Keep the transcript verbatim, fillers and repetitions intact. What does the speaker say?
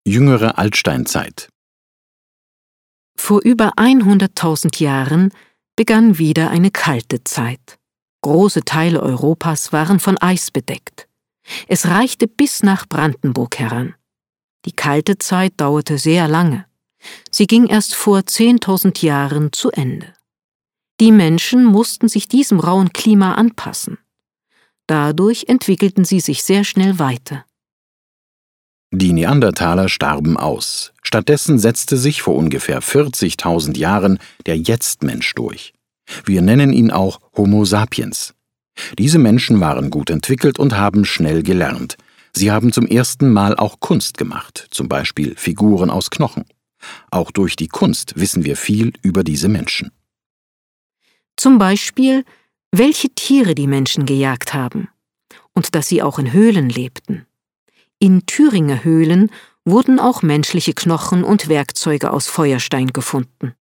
Jüngere Altsteinzeit. Vor über hunderttausend Jahren begann wieder eine kalte Zeit. Große Teile Europas waren von Eis bedeckt. Es reichte bis nach Brandenburg heran. Die kalte Zeit dauerte sehr lange. Sie ging erst vor zehntausend Jahren zu Ende. Die Menschen mussten sich diesem rauen Klima anpassen. Dadurch entwickelten sie sich sehr schnell weiter. Die Neandertaler starben aus. Stattdessen setzte sich vor ungefähr vierzigtausend Jahren der Jetzt-Mensch durch. Wir nennen ihn auch Homo sapiens. Diese Menschen waren gut entwickelt und haben schnell gelernt. Sie haben zum ersten Mal auch Kunst gemacht, zum Beispiel Figuren aus Knochen. Auch durch die Kunst wissen wir viel über diese Menschen. Zum Beispiel, welche Tiere die Menschen gejagt haben und dass sie auch in Höhlen lebten. In Thüringer Höhlen wurden auch menschliche Knochen und Werkzeuge aus Feuerstein gefunden.